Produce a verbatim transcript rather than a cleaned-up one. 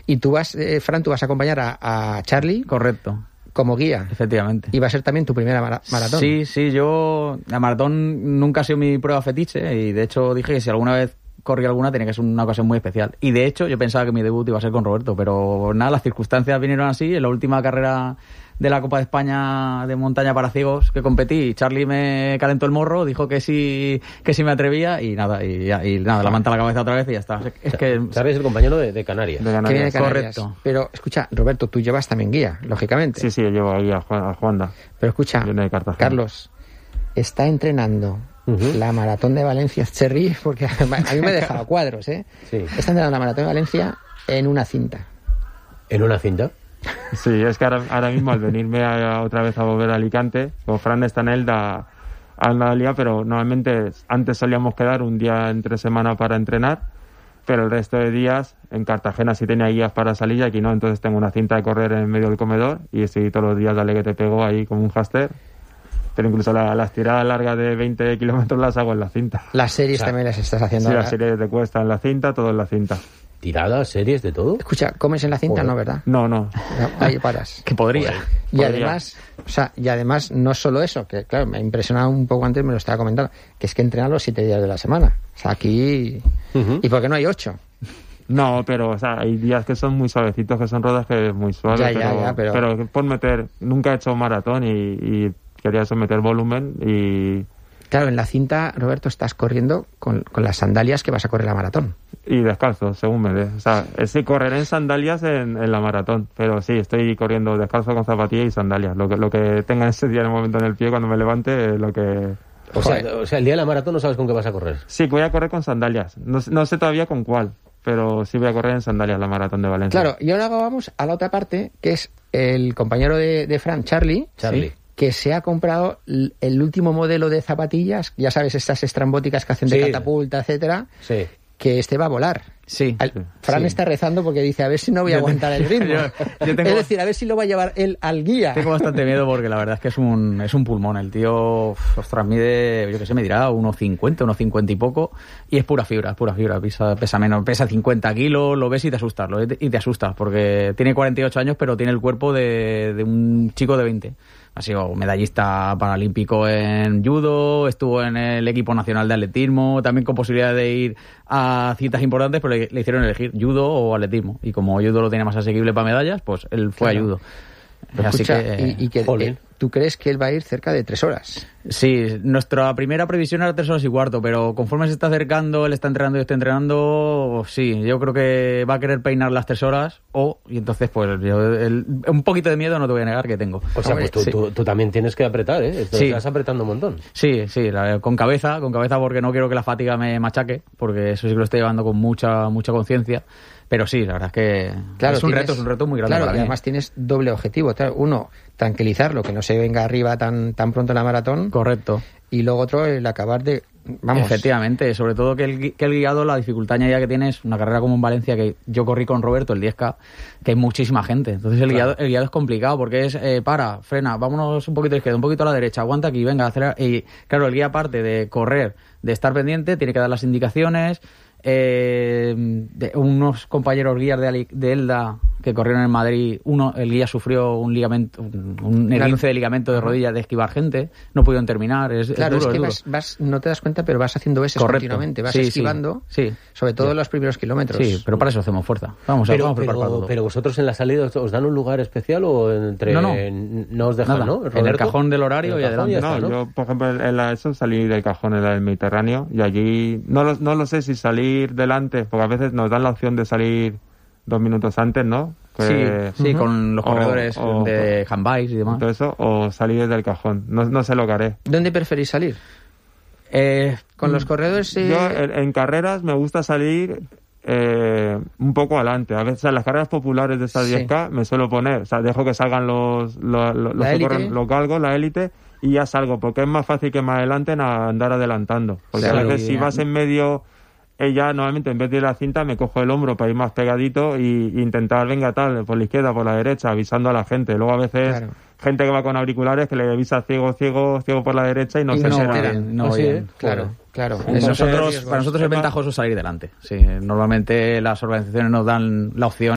Y tú vas, eh, Fran, tú vas a acompañar a, a Charlie. Correcto. Como guía. Efectivamente. Y va a ser también tu primera mara- maratón. Sí, sí, yo... La maratón nunca ha sido mi prueba fetiche y de hecho dije que si alguna vez corrí alguna tenía que ser una ocasión muy especial. Y de hecho yo pensaba que mi debut iba a ser con Roberto, pero nada, las circunstancias vinieron así. En la última carrera de la Copa de España de montaña para ciegos que competí, Charlie me calentó el morro, dijo que sí que sí me atrevía y nada, y, y nada, la manta a la cabeza otra vez y ya está. Es que... Charlie es el compañero de, de Canarias. De Canarias. Que viene de Canarias. Correcto. Pero escucha, Roberto, tú llevas también guía, lógicamente. Sí, sí, yo llevo ahí a, Juan, a Juanda. Pero escucha, Carlos, está entrenando uh-huh. la maratón de Valencia Cherry, porque a mí me he dejado cuadros, ¿eh? Sí. Está entrenando la maratón de Valencia en una cinta. ¿En una cinta? Sí, es que ahora, ahora mismo al venirme a, otra vez a volver a Alicante, con Fran está en Elda a Andalía, pero normalmente antes solíamos quedar un día entre semana para entrenar, pero el resto de días en Cartagena sí tenía guías para salir y aquí no, entonces tengo una cinta de correr en medio del comedor y estoy todos los días, dale que te pego ahí como un hámster. Pero incluso la, las tiradas largas de veinte kilómetros las hago en la cinta. Las series o sea, también las estás haciendo. Sí, ahora. Las series de cuesta en la cinta, todo en la cinta. ¿Tiradas, series, de todo? Escucha, ¿comes en la cinta? Joder. No, ¿verdad? No, no. no ahí paras. Que podría. Joder. Y podría. además, o sea, y además no solo eso, que claro, me ha impresionado un poco antes, me lo estaba comentando, que es que entrenan los siete días de la semana. O sea, aquí... Uh-huh. ¿Y por qué no hay ocho? No, pero o sea, hay días que son muy suavecitos, que son rodajes muy suaves, ya, pero, ya, ya, pero... pero por meter, nunca he hecho maratón y, y quería someter volumen y... Claro, en la cinta, Roberto, estás corriendo con, con las sandalias que vas a correr la maratón. Y descalzo, según me dé. O sea, sí, correré en sandalias en, en la maratón, pero sí, estoy corriendo descalzo con zapatillas y sandalias. Lo que, lo que tenga ese día en el momento en el pie, cuando me levante, es lo que... O sea, o sea, el día de la maratón no sabes con qué vas a correr. Sí, voy a correr con sandalias. No, no sé todavía con cuál, pero sí voy a correr en sandalias la maratón de Valencia. Claro, y ahora vamos a la otra parte, que es el compañero de, de Fran, Charlie. Charlie. ¿sí? Que se ha comprado el último modelo de zapatillas, ya sabes, estas estrambóticas que hacen de sí. catapulta, etcétera, sí. que este va a volar. Sí. Al, Fran sí. está rezando porque dice, a ver si no voy a aguantar el ritmo. yo, yo tengo, es decir, a ver si lo va a llevar él al guía. Tengo bastante miedo porque la verdad es que es un, es un pulmón. El tío, ostras, mide, yo qué sé, me dirá unos cincuenta, unos cincuenta y poco, y es pura fibra, es pura fibra, pesa, pesa menos, pesa cincuenta kilos, lo ves y te asustas, lo ves y te asustas, porque tiene cuarenta y ocho años, pero tiene el cuerpo de, de un chico de veinte. Ha sido medallista paralímpico en judo, estuvo en el equipo nacional de atletismo, también con posibilidad de ir a citas importantes, pero le, le hicieron elegir judo o atletismo. Y como judo lo tenía más asequible para medallas, pues él fue claro. a judo. Así Escucha, que, y, y que eh, ¿tú crees que él va a ir cerca de tres horas? Sí, nuestra primera previsión era tres horas y cuarto, pero conforme se está acercando, él está entrenando y yo estoy entrenando, sí, yo creo que va a querer peinar las tres horas, o, y entonces pues yo, el, un poquito de miedo no te voy a negar que tengo. O sea, pues tú, sí. tú, tú también tienes que apretar, ¿eh? Estás sí. apretando un montón. Sí, sí, la, con cabeza, con cabeza porque no quiero que la fatiga me machaque, porque eso sí que lo estoy llevando con mucha, mucha conciencia. Pero sí, la verdad es que claro, es un tienes, reto, es un reto muy grande. Claro, para y además mí. tienes doble objetivo. Uno, tranquilizarlo, que no se venga arriba tan, tan pronto en la maratón. Correcto. Y luego otro, el acabar de... Vamos. Efectivamente, sobre todo que el, que el guiado, la dificultad añadida que tiene es una carrera como en Valencia, que yo corrí con Roberto, el diez K, que hay muchísima gente. Entonces el, claro. guiado, el guiado es complicado porque es, eh, para, frena, vámonos un poquito a la izquierda, un poquito a la derecha, aguanta aquí, venga, acelera. Y claro, el guía aparte de correr, de estar pendiente, tiene que dar las indicaciones. Eh, de unos compañeros guías de, Ali, de Elda que corrieron en Madrid, uno el guía sufrió un ligamento, un, un esguince claro. de ligamento de rodilla de esquivar gente, no pudieron terminar. Es, claro, es, duro, es que es vas, vas, no te das cuenta, pero vas haciendo veces continuamente, vas sí, esquivando, sí, sí. sobre todo en los primeros kilómetros. Sí, pero para eso hacemos fuerza. Vamos, pero, a, vamos a preparar pero, para todo. Pero vosotros en la salida os dan un lugar especial o entre no, no, no os dejan, nada. ¿no? Roberto, en el cajón del horario y adelante. No, está, ¿no? Yo, por ejemplo, en la ESO salí del cajón en el Mediterráneo y allí no lo, no lo sé si salir delante, porque a veces nos dan la opción de salir dos minutos antes, ¿no? Que, sí, sí, uh-huh. con los corredores o, o, de handbikes y demás. Todo eso, o salir desde el cajón. No, no sé lo que haré. ¿Dónde preferís salir? Eh, con los corredores. Eh... Yo en, en carreras me gusta salir eh, un poco adelante. A veces en las carreras populares de estas sí. diez K me suelo poner, o sea, dejo que salgan los los, los, los que corren, lo calgo, la élite, y ya salgo, porque es más fácil que más adelante andar adelantando. Porque claro, a veces si vas en medio, ella normalmente en vez de ir a la cinta me cojo el hombro para ir más pegadito y, y intentar, venga tal, por la izquierda, por la derecha, avisando a la gente. Luego a veces claro. gente que va con auriculares que le avisa ciego, ciego, ciego por la derecha y no y se no entera. Bien, no, bien, claro, claro. Entonces, nosotros, para nosotros es ventajoso salir delante. Sí, normalmente las organizaciones nos dan la opción